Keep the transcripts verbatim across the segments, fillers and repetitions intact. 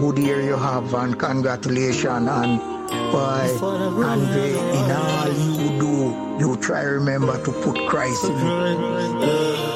good year you have, and congratulations. And why, Andre, in all you do, you try remember to put Christ in it.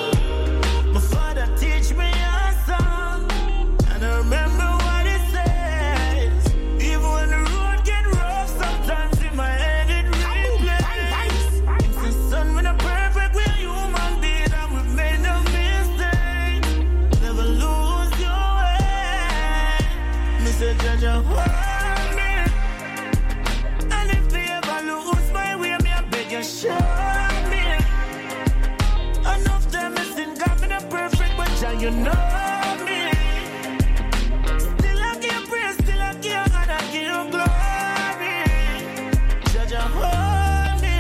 You know me. Still I give praise, still I give and I give glory. Judge a holy.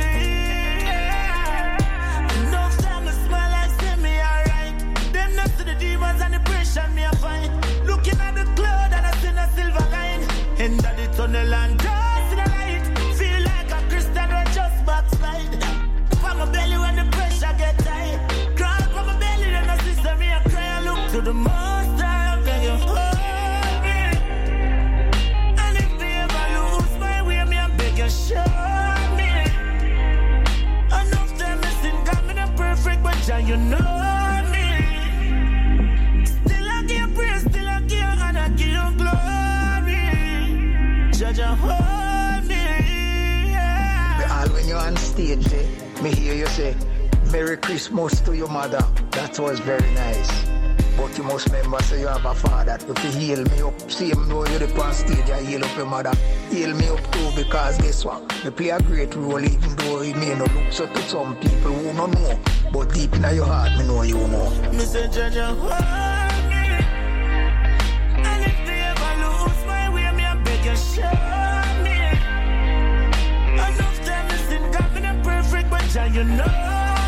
Enough time to smile like say me alright. Them not to the demons and the pressure me a find. Looking at the cloud and I see a silver line. End of the tunnel and just in the light. Feel like a Christian or just backslide. From my belly when the pressure get tight. Crawl from my belly then I see some me a to the most I beg you hold me. And if they ever lose my way, me I beg you show me. Enough time missing, got me not perfect, but Jah you know me. Still I give praise, still I give and I give you glory. Jah Jah hold me. Yeah. All when you're on stage, eh, me hear you say, Merry Christmas to your mother. That was very nice. But you must remember, say you have a father. If you heal me up, see him know you're the on stage, I heal up your mother. Heal me up too, because guess what? You play a great role, even though it may not look so to some people who don't know. But deep in your heart, me know you know. Me say, Jah Jah, hold me. And if they ever lose my way, me I beg you, show me. Enough time to sin, got me not perfect, but Jah, you know.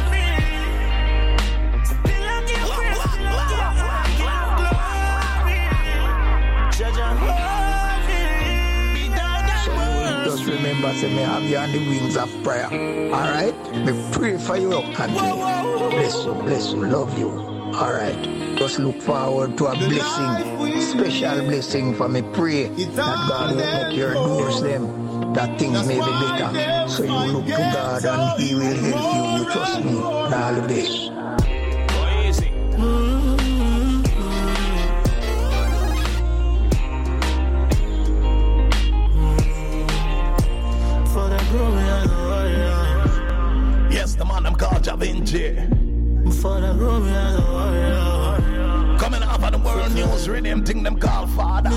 Just remember, say me have you on the wings of prayer. Alright? Me pray for you and bless you, bless you, love you. Alright. Just look forward to a blessing, special blessing for me. Pray that God will open your doors them, that things may be better. So you look to God and He will help you. You trust me. And all the best. Yes, the man I'm called Javinci. Coming off of the world news, read them thing them call Father.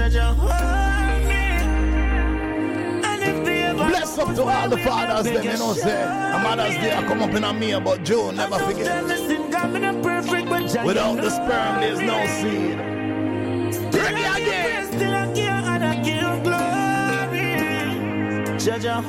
Bless up to all the fathers, them, you know, say. A Mother's Day I come up in a me, but June never forget. Without the sperm, there's no seed. Ready again. Still I give and I give glory. Judge a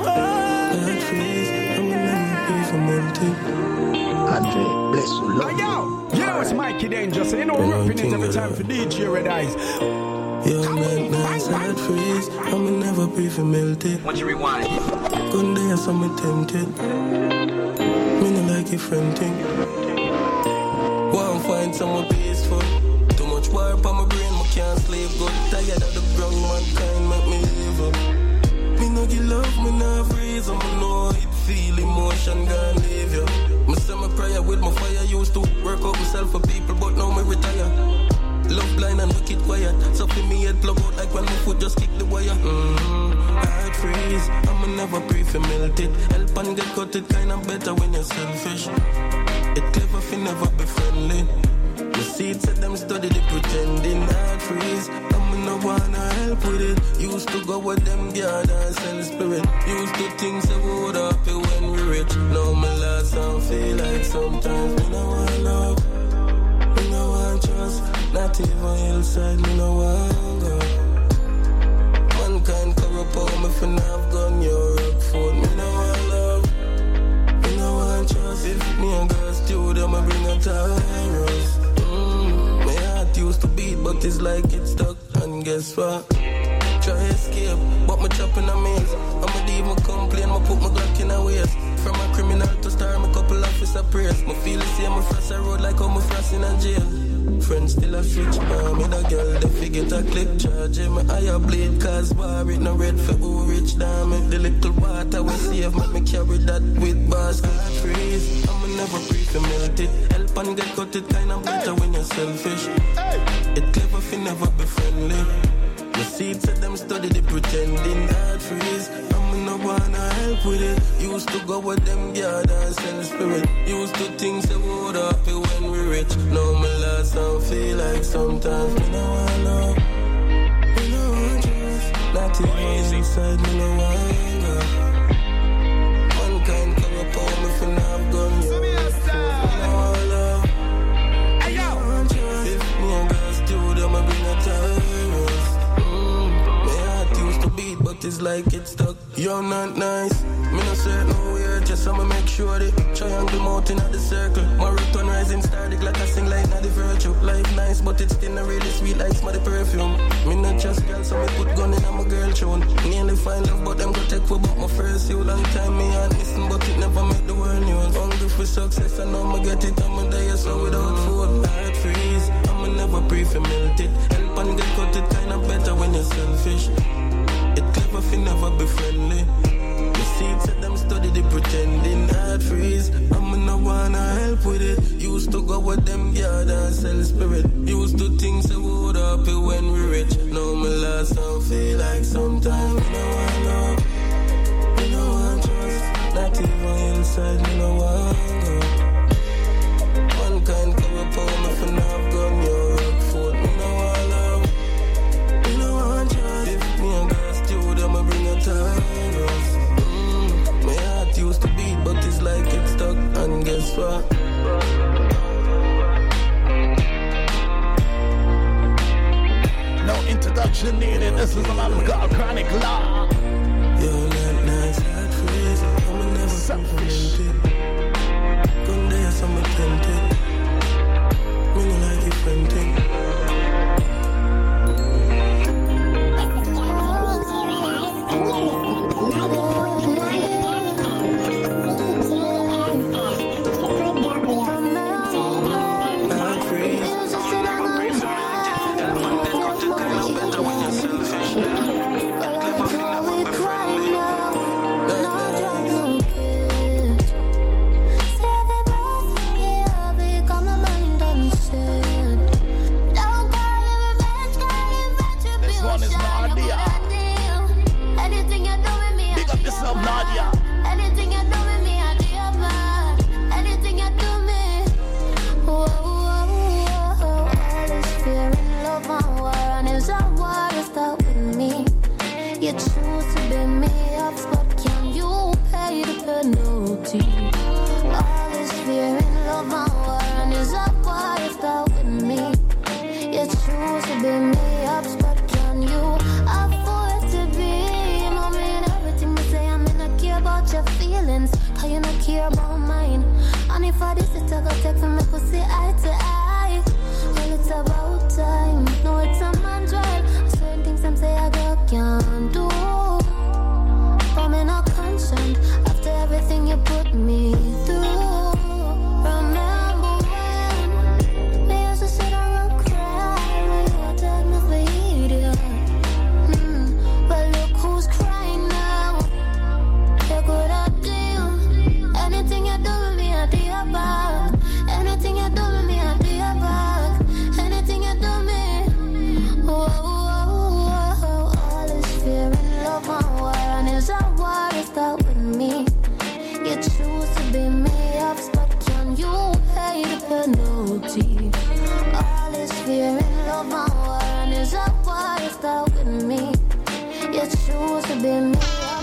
Andre, bless you, love you. Yo, it's Mikey Danger, so you know we're repping it every time for D J Red Eyes. Yo, man, nice hard freeze. I'ma never be for melted. Once you rewind, couldn't dare so me tempted. Me no like your friend thing. Wanna find someone peaceful. Too much war on my brain, I can't sleep good. Tired of the brown mankind, make me live up. Me no give love, me no freeze. I'ma know it, feel emotion, gonna leave you. Me say my prayer with my fire. Used to work out myself for people, but now me retire. Love blind and wicked quiet. So for me head plug out like when my foot just kick the wire. Mm-hmm. Heart freeze, I'ma never pray for melted. Help and get cut it kinda better when you're selfish. It clever if you never be friendly. The seeds said them study the pretending. Heart freeze, I'ma no wanna help with it. Used to go with them guard and sell spirit. Used to think they would happy when we rich. Now my last and feel like sometimes me no want love. Me no want trust. Not even hillside, me no want go. Mankind corrupt all me finna have gun. Your rock phone, me no want love. Me no want trust. If me and girls stew them, I bring a Taurus. Mm, my heart used to beat, but it's like it's stuck. And guess what? Try escape, but me chopping a maze. I'ma leave my complain, I put my Glock in a waist. From a criminal to star, my couple officer praise. Me feel the same, me frost a road like how me frost in a jail. Friends still a switch, man. Me the girl, they forget a clip charge. Me higher blade, cause bar it no red for who rich down. Make the little water we save, make me carry that with basket freeze. I'ma never breathe to melt it. Help and get cut it kinda better when you're selfish. It clever if you never be friendly. The seeds of them study the pretending hard freeze. I'ma no wanna help with it. Used to go with them yard and sell spirit. Used to think they would happy when we rich. Now my last don't feel like sometimes me no want love. Me no want trust. Not even inside me no want go. Mankind come upon me for now gun. Me no want love. Me no want trust. If me and girls do them I bring a terrorist. Beat, but it's like it's stuck. You're not nice. Me no say nowhere, just I'ma make sure the triangle mountain at the circle. My return rising static like I sing like not the virtue. Life nice, but it's still not really sweet like my perfume. Me not just girl, so me put gun in on my girl tune. Nearly find love, but them go take for about my first you. Long time me and listen, but it never make the world news. Hungry for success, I know I'ma get it. I'ma die so without food. Heart freeze, I'ma never pray for melt it. Help and get cut it kinda better when you're selfish. It clever if you never be friendly. The seeds of them study the pretending hard freeze. I'ma no wanna help with it. Used to go with them yard and sell spirit. Used to think they would happy when we rich. Now my last don't feel like sometimes me no want love. Me no want trust. Not even inside me no want go. One kind come upon me for now gun your rock food. Me no want love. Me no want trust. If me and I'ma bring a terrorist. Mm, my heart used to beat, but it's like it's stuck. And guess what? No introduction needed. This is an album called Chronic Law. You're not nice, not crazy. I'ma never selfish. Come there, some tempted. Me no like your friend thing. Nadia. Anything you do with me, I do your bad. Anything you do me. Whoa, whoa, whoa. All this fear and love and war, and if that war is start with me, you choose to be me up, but can you pay the penalty? All this fear and love and war, and if that war is start with me, you choose to be me up, but can you afford to be? About your feelings, how you not care about mine. And if I this it, I go take from me pussy eye to eye. Well, it's about time. No, it's a man drive. Certain things some say I go can't do. But me not conscious after everything you put me through. Remember when we used to sit around cry when you were telling me for idiot. Hmm. Well, look who's crying now. Good idea. Anything you do with me, I do your back. Anything you do with me, I do your back. Anything you do me. Whoa, whoa, whoa. All this fear and love and war, and if that war is start with me, you choose to be me up, but can you pay the penalty? All this fear and love and war, and if that war is start with me, you choose to be me up.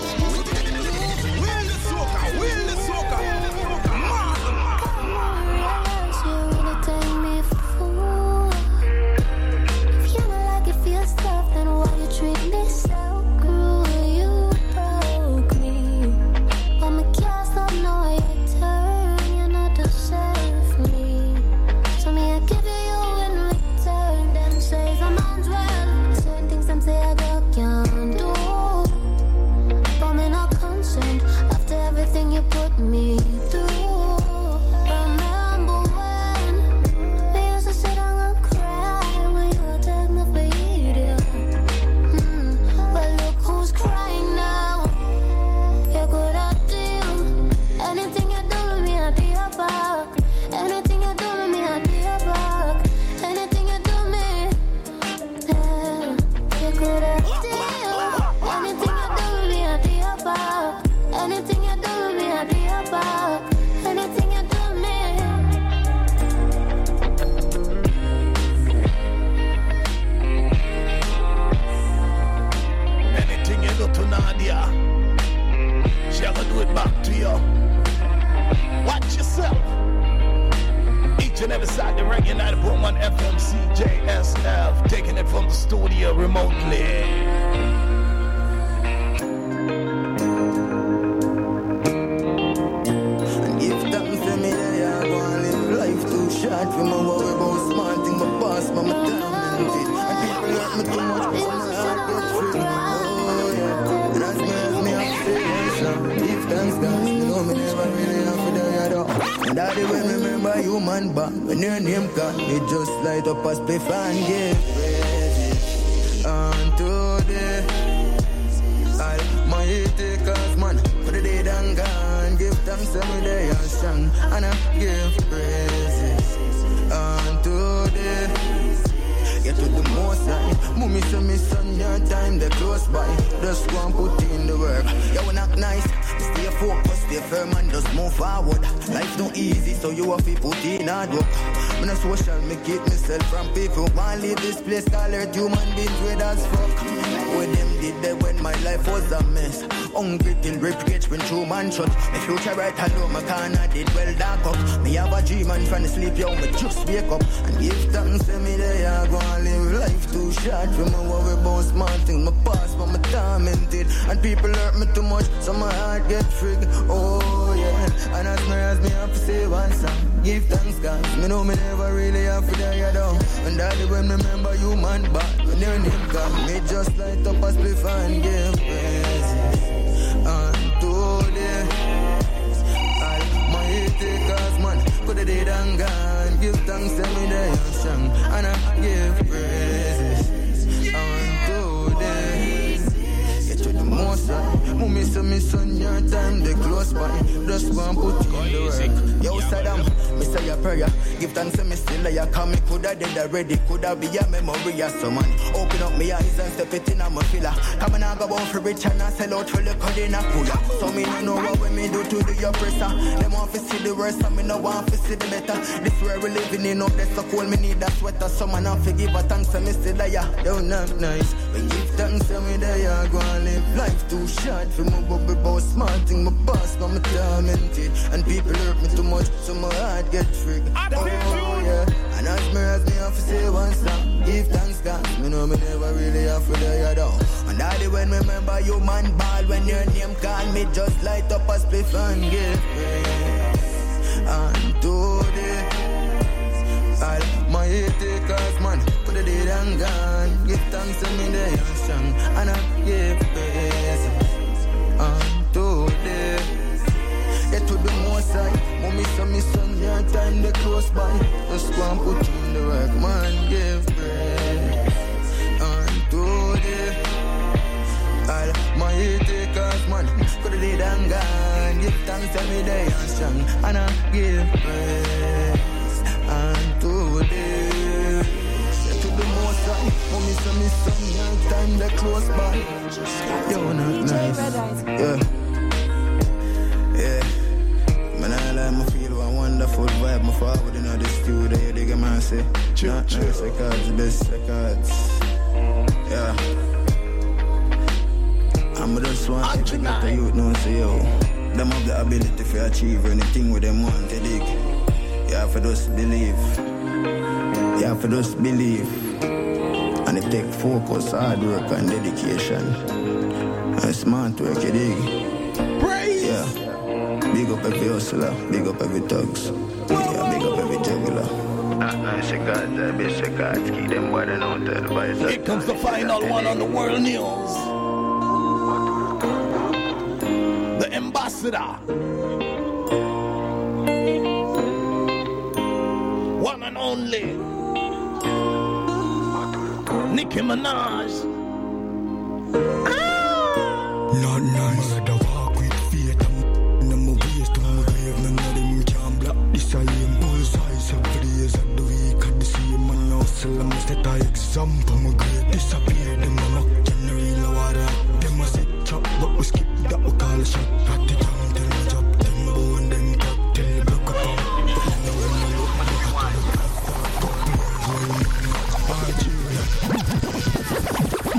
Treat me so cruel, you broke me. But my cast don't know how you turn, you not deserve me. So me I give you in return, then says I'm on well. Certain things some say I go can't do. But me not concerned after everything you put me through. Remember when we used to sit around studio remotely. And give thanks to me that I go and live life too short. For my worry about small thing, my past, my talented. And people hurt me too much, but my heart gets free. Oh yeah, and as me as me have to say, give thanks, guys. You know me never really have to die at all. And that the way me remember human back. When your name call, me just light up a spliff and give praises unto the Almighty, cause man, for the day done gone, give thanks every day and strong, and I give praises unto the get to the most high. Mummy say me son, your time they close by. Just go and put in the work. You will not nice. Stay focused, stay firm and just move forward. Life no easy, so you have to put in hard work. Me no social, me keep myself from people. Wanna leave this place, call earth human beings weird as fuck. When them did that when my life was a mess. Hungry till rip catch when true man shot. My future right alone, my corner did well dark up. Me have a dream and trying to sleep, yo, me just wake up. And give thanks to me there, I go and live life too short. For my worry about small things, my past, but my tormented. And people hurt me too much, so my heart get frig. Oh yeah, and as me as me have to say one song. Give thanks, guys. Me know me never really have to die down. And that when me remember you man bad. When your name come, me just light up a spliff and give praises unto the Almighty, cause man, could the day done gone. Give thanks to me there and strong, and I give praises unto the get to the most high. Mummy say me son, your time they close by. Just go and put in the work. Yo Saddam, me say a prayer. Give thanks to me still I come. Me coulda dead already, coulda be a memory of someone. Open up me eyes and step it in a my filler. Come and I go out for rich and I sell out for liquor in a cooler. So me no know what when me do to the oppressor. Them want to see the worst and me no want to see the better. This where we living in up there so cold me need a sweater. Someone have to give a thanks to me still I don't have nice. But give thanks to me there I go and live life too short. For my bubble about small thing, my boss got me tormented. And people hurt me too much, so my heart get frigged. Oh yeah, and as me as me have to say one song. Give thanks God, me know me never really have to die down. And that the when me remember you man ball. When your name call me, just light up a spliff and give praise unto the Almighty, cause man, put the day and gone. Give thanks to me there and strong, and I give praise unto the get to the most high. Mummy say me son, your time they close by. Just go and put in the work, man, give praise unto the Almighty, cause man, could the day and gone. Give thanks to me there and strong, and I give praise unto the get to the most high. Mummy say me son, your time they close by. Yo, not nice. Yeah. Yeah. Man, I like my feel one wonderful vibe. My forward in the studio, you dig a man say, not nice records, best records. Yeah. I'm just want to let the youth know, say, yo, them have the ability to achieve anything with them want to dig. You have to just believe. You have to just believe. And it take focus, hard work, and dedication. And smart work, you dig. Praise! Yeah. Big up every hustler, big up every thugs, yeah, big up every juggler. Nice records, I best records, keep them boy they know tell by itself. Here comes the final one on the world news. The ambassador. One and only. Nicki Minaj. Ah! Not nice. This I am bullseye, several days of the week at the same man now Salam set a example, my great disappear. Them a mock general water. Them a set chop, but we skip that we call a shot. At the time, tell me job, them bone, them top, tell me block up on. But you know when you look, you have to look at that. Top players,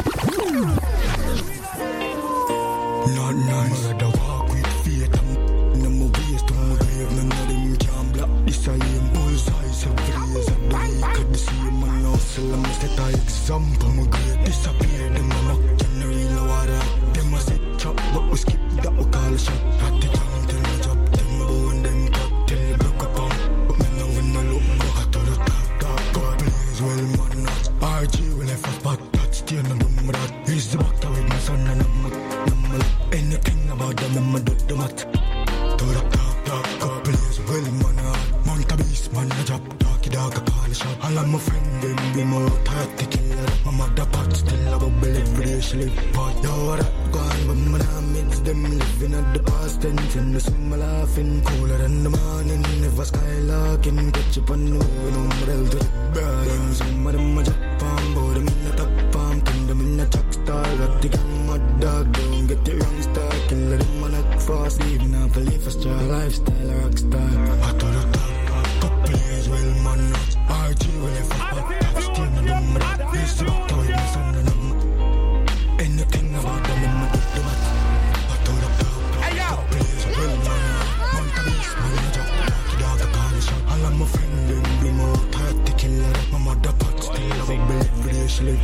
live. But yo, that gone, but man, I miss them living at the past tense. And the summer laughing, cooler than the morning. Never skylarking, catch up on the moon, no model to the burn. Some of them are Japan, but them in the top farm. Turn them in the track star, got the gang mad dog. Don't get the wrong star, kill them on a fast. Even now, believe a star lifestyle, a rock star. I thought the top, top players, well, man. R G will have a pop, still in them, but this is what told my son and them. Anything about them in my book, the mat. I thought the top, top players, well, man. Montamis, man, I drop the lucky dog, the car shot. All of my friends, them be more tired to kill her. My mother pot, still have a belief for the sleep.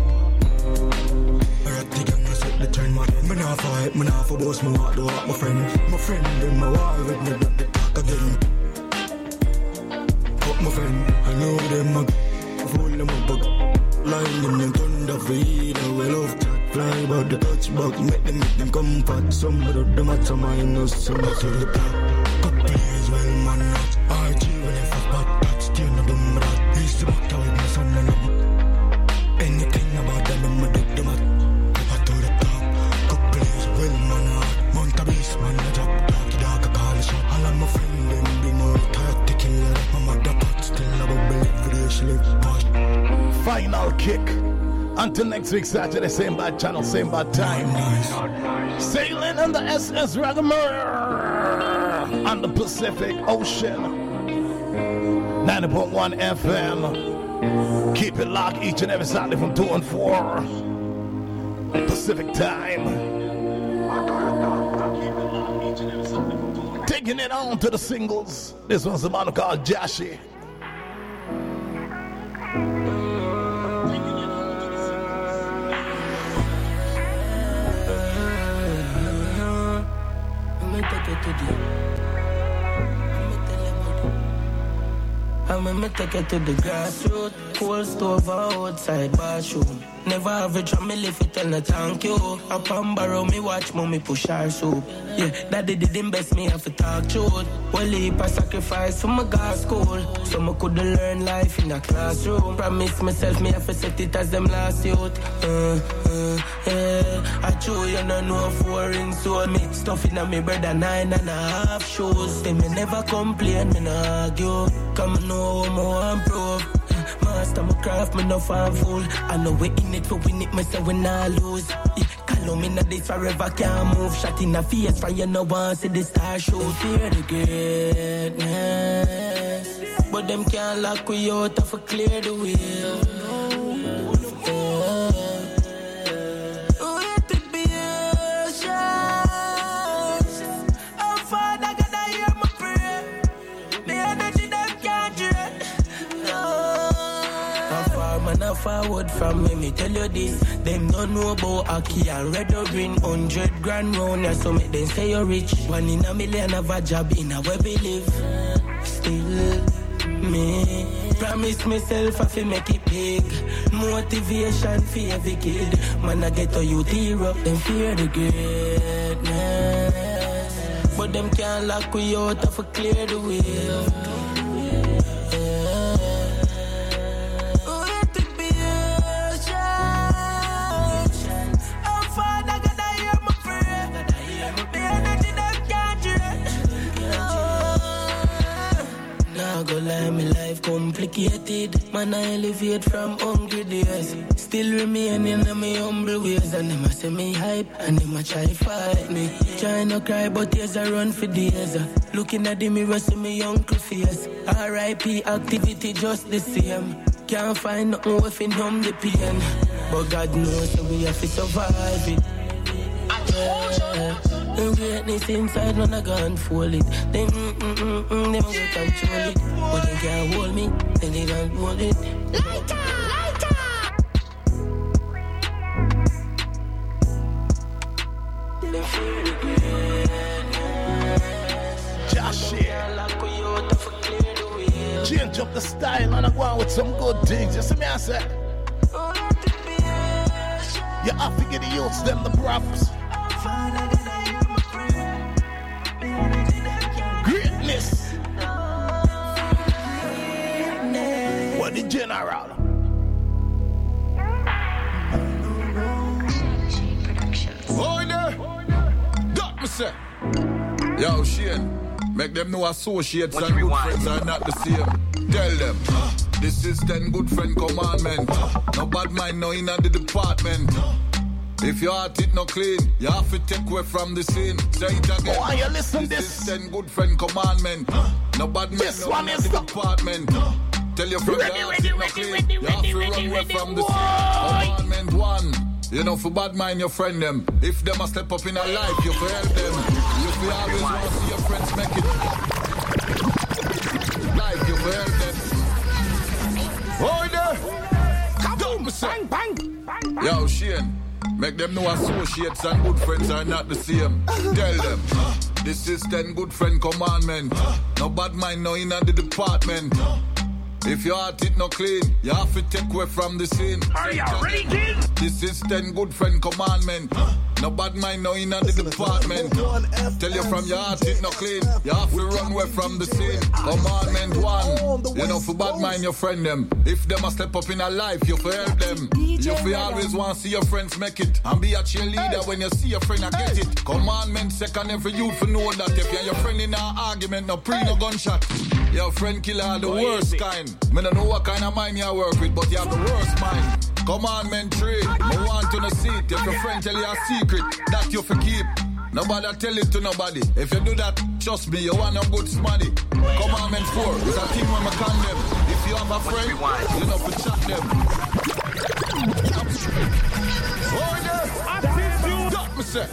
I got the gang, I set the turn, man. Me nah fight, me nah for boss, me walk the walk, my friend. My friend, them my wall with me, but they talk again. Fuck my friend, I know them a fool them a bug. Line them, them thunder for either. Well off chat, fly about the touch bug. Make them, make them comfort. Some of them at some minus, some of the block. Top players, well man, R G when they fuck back, that's still no dumb rat. He's the back with my son and them. Anything about them, I'm a dick them at. I to the top, top players, well man, Montabis, man, I drop, doggy dog, I call a shot. All of my friends, them be more tired to kill her. My mother pot, still have a belief for the sleep. Final kick. Until next week, Saturday, same bad channel, same bad time. Nice. Sailing on the S S Ragamur on the Pacific Ocean. ninety point one F M. Keep it locked each and every Saturday from two and four Pacific time. Taking it on to the singles. This one's the man called Jashi. I'ma me take it to the grassroots. Cold stove outside bathroom. Never average on me live it and I thank you. Up and borrow me watch mommy push her soup. Yeah, daddy didn't best me have to talk truth. Well, heap a sacrifice for my God school. So I could learn life in a classroom. Promise myself me have to set it as them last youth. Uh, uh, yeah. I chew you no know foreign soul. Me stuff in a me brother nine and a half shoes. They me never complain, me no argue. Come on, know I'm more improve. Master my craft, me no fan fool. I know we in it for win it, me say we not lose. Yeah, call me na this forever can't move. Shot in the face for you no one see the star show. Fear the greatness, but them can't lock we out to clear the way. Forward from me, me tell you this. Them don't know about Aki and red or green. Hundred grand round here, so make them say you're rich. One in a million of a job in a where we live. Still me promise myself I fi make it big. Motivation for every kid. Man I get to you tear up, them fear the greatness. But them can't lock we out to clear the way. Go lie, me life complicated. Man, I elevate from hungry days. Still remain in my humble ways. And them a say me hype, and them a try fight me. Try no cry, but tears I run for days. Looking at the mirror, see me uncle face. R I P activity just the same. Can't find nothing with it numb the pain. But God knows that we have to survive it. Yeah. The greatness inside when I go and fold it. Then mm mm mm mm, them go control it. But they can't hold me, then they don't hold it. Lighter, lighter. Jashi. Change up the style and I go on with some good things. You see me I say? You have to get the youths them the props. Greatness. What the general? say. Yo, Shane, make them know associates and good friends are not the same. Tell them, this is ten good friend commandment. No bad mind, no in the department. If your heart it no clean, you have to take away from the scene. Say it again. Oh, you listen this? This is ten good friend commandment. No bad mind, no in the department. Tell your friend your heart it no clean. You have to run away from the scene. Commandment one. You know, for bad mind your friend them. If them a step up in a life, you for help them. You for always want to see your friends make it. Life, you for help them. Hold there. Kaboom! Bang, bang, bang, bang. Yo, Shane, make them know associates and good friends are not the same. Tell them, this is ten good friend commandment. No bad mind, no in the department. If your heart it no clean, you have to take away from the scene. Are you ready, kids? This is ten good friend commandment. No bad mind, no in the department. Tell you from your heart it no clean, you have to run away from the scene. Commandment one. You know for bad mind your friend them. If them a step up in a life, you for help them. You for always want to see your friends make it. And be a cheerleader when you see your friend I get it. Commandment second, every youth for know that. If you're your friend in an argument, no pre no gunshot. Your friend killer the worst kind. Me don't know what kind of mind you work with, but you have the worst mind. Commandment three, me want to no seat. If your friend tell you a secret, that you for keep. Nobody tell it to nobody. If you do that, trust me, you want no good smarty. Commandment four, is a thing when me condemn. If you have a friend, you know for chat them. Order! Got me say.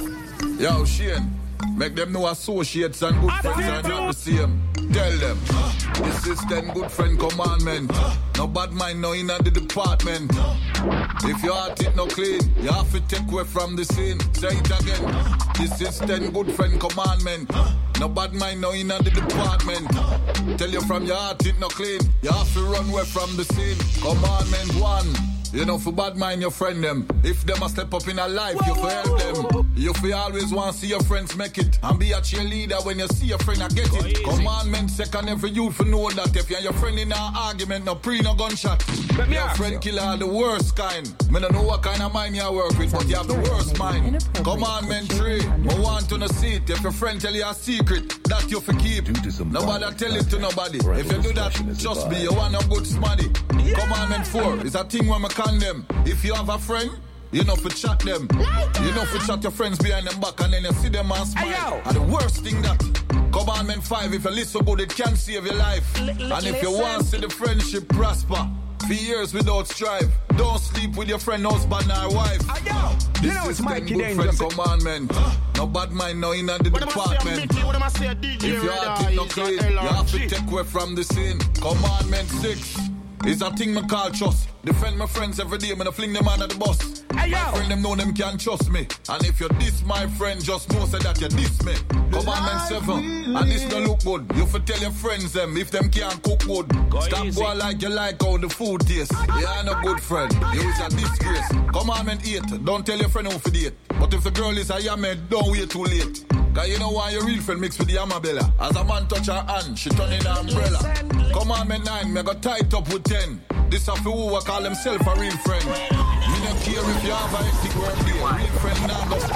Yo, Shane, make them know associates and good friends are not the same. Tell them, this is ten good friend commandment. No bad mind, no in the department. If your heart it no clean, you have to take away from the scene. Say it again. This is ten good friend commandment. No bad mind, no in the department. Tell you from your heart it no clean, you have to run away from the scene. Commandment one. You know for bad mind your friend them. If them a step up in a life, you for help them. You for always want to see your friends make it. And be a cheerleader when you see your friend I get it. Commandment second, every youth for know that. If you're your friend in an argument, no pre, no gunshot. Your friend killer the worst kind. Me don't know what kind of mind you work with, but you have the worst mind. Commandment three, me want to no see it. If your friend tell you a secret, that you for keep. Nobody tell it to nobody. If you do that, trust me, you want no good smarty. Commandment four is a thing when me condemn. If you have a friend, you know for chat them. You know for chat your friends behind them back and then you see them and smile. And the worst thing that commandment five, if you listen good, it can save your life. And if you want to see the friendship prosper for years without strife, don't sleep with your friend, husband or wife. This you know is ten good friend commandment. No bad mind, no in the department. If you heart it no clean, you have to take away from the scene. Commandment six is a thing me call trust. Defend my friends every day, me no fling them under the bus. My friend them know them can trust me. And if you diss my friend, just know say that you diss me. Commandment seven, and this no look good. You for tell your friends them if them can't cook good. Stop going like you like how the food tastes. You are no good friend, you is a disgrace. Commandment eight, don't tell your friend who for date. But if the girl is a yammer, don't wait too late. Cause you know why your real friend mix with the Amabella. As a man touch her hand, she turn in an umbrella. Commandment nine, me got tight up with ten. This a who I call himself a real friend. Me no care if you have a hectic work day. Real friend now go.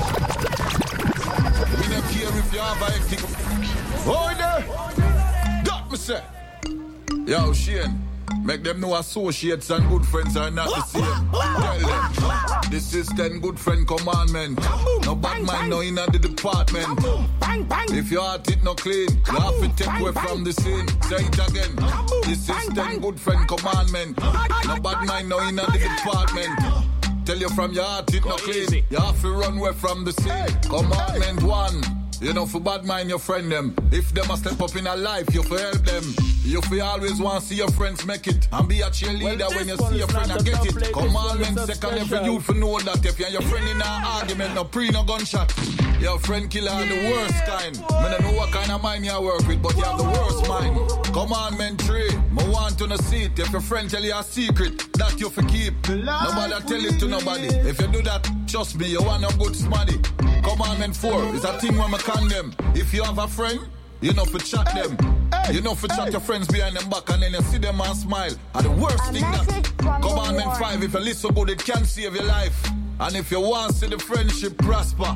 Me no care if you have a hectic. Oh there, got me say. Yo Shane, make them know associates and good friends are not the same. Tell them, this is ten good friend commandment. No bad mind, no in the department. If your heart it no clean, you have to take away from the scene. Say it again. This is ten good friend commandment. No bad mind, no in the department. Tell you from your heart it no clean, you have to run away from the scene. Commandment one. You know for bad mind your friend them. If them a step up in a life, you for help them. You for always want to see your friends make it. And be a cheerleader well, when you see your friend I get it. Commandment second, every youth for know that. If you're your friend in an argument, no pre, no gunshot. Your friend killer the worst kind. Me don't know what kind of mind you work with, but you have the worst mind. Commandment three, me want to no see it. If your friend tell you a secret, that you for keep. Nobody tell it to nobody. If you do that, trust me, you want no good smarty. Commandment four is a thing when me condemn. If you have a friend, you know for chat them. You know for chat your friends behind them back and then you see them and smile. And the worst thing that commandment five, if you listen good, it can save your life. And if you want to see the friendship prosper, for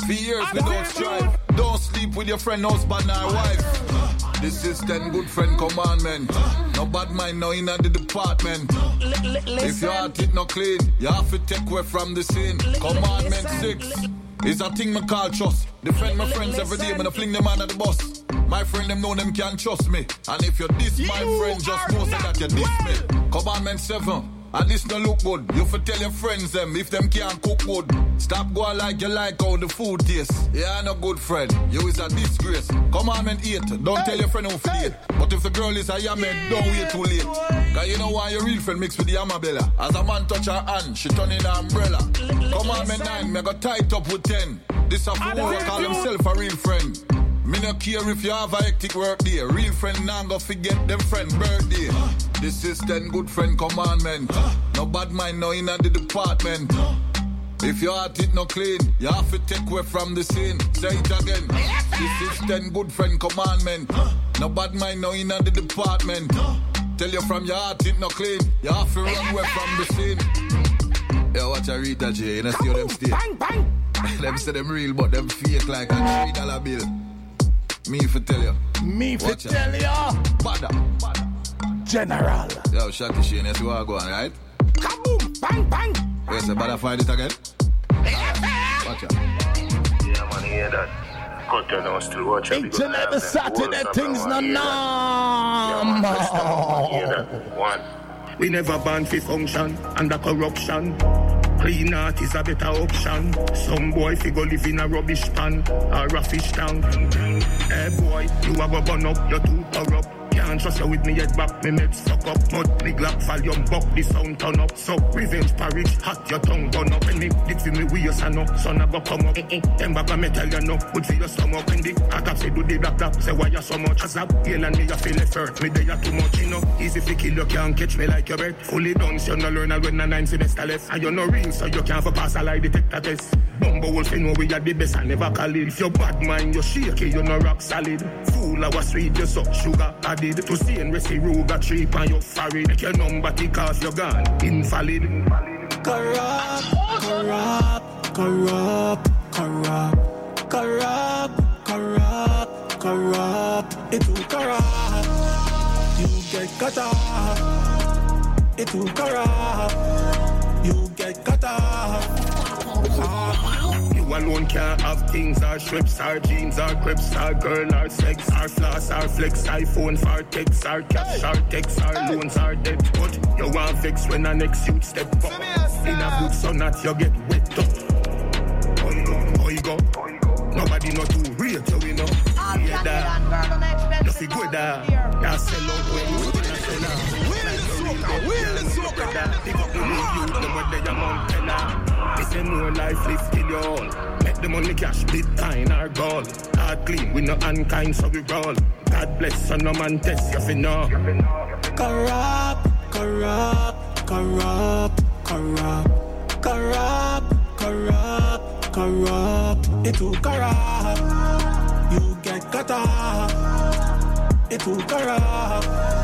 For years we don't strive. Don't sleep with your friend, husband or wife. This is ten good friend commandment. No bad mind, no in the department. If your heart it not clean, you have to take away from the sin. Commandment six is a thing me call trust. Defend my friends every day when I fling them under the bus. My friend them know them can trust me. And if you're this my friend, just know that you diss me. Commandment seven. And this no look good. You for tell your friends them if them can't cook good. Stop going like you like how the food tastes. Yeah, no good friend. You is a disgrace. Commandment eight. Don't tell your friend who for date. But if the girl is a yaman, don't wait too late. Cause you know why your real friend mix with the Amabella. As a man touch her hand, she turn in her umbrella. Commandment nine. Me got tied up with ten. This a fool who call himself a real friend. Me no care if you have a hectic work day. Real friend now go forget them friend birthday. This is ten good friend commandment. No bad mind, no in the department. If your heart it no clean, you have to take away from the sin. Say it again. This is ten good friend commandment. No bad mind, no in the department. Tell you from your heart it no clean, you have to run away from the sin. Yo, watch a Rita J, you know see how them stay. Bang, bang. Them say them real, but them fake like a three dollar bill. Me for tell you. Me for watch tell you. Bada. Bada. General. Yo, Shaki Shane, you see what I go on, right? Kaboom! Bang, bang! Yes, I better find it again. Right. Watch out. Yeah, man, hear that. Cut you now, still watch out. Each and every Saturday, things not normal. Yeah, man, hear that. One. We never ban for function under corruption. Clean out is a better option. Some boy fi go live in a rubbish pan or a fish tank. Hey boy, you a go burn up, you too corrupt. Can't trust you with me head back, me meds fuck up. Mud, me glock, volume, buck, the sound turn up. So, revenge parage, hot, your tongue burn up. And me, did for me, we your son up, son a go come up. Them back a metal, you know, good for your stomach. And the attack say, do the black black, say why you so much. As a yell and me, you feel it hurt. Me, they are too much, you know. Easy fi kill, you can't catch me like your breath. Fully done, so you no learn, I'll when a nine semester left. And you no real, so you can't for pass a lie detector test. Bumbo wolf, you know we are the best, I never call it. If you bad mind, you shaky, you no rock solid. Fool, I was sweet, you suck sugar added. To see and receive Ruga trip and your forehead. Make your number tick off, you're gone. Invalid. Corrupt, corrupt, corrupt, corrupt, corrupt, corrupt, corrupt. It too corrupt. You get cut off. It too corrupt. You get cut off. You alone can't have things or strips or jeans or crips or girl or sex or floss or flex, iPhone for text or cash or text or loans or debt. But you want vex when a next youth step up. In a good sun that you get wet up. How you go? Nobody know to rate you, you know. Yeah, that. You feel good, that. You sell out when you sell out. Will the smoker, pick up the new youth, the more they amount teller. They say no life, live kill you all. Make the money cash, Bitcoin or gold. Hard clean, we no unkind, so we roll. God bless, so no man test, you fi know. Corrupt, corrupt, corrupt, corrupt, corrupt, corrupt, corrupt. It too corrupt. You get cut off. It too corrupt.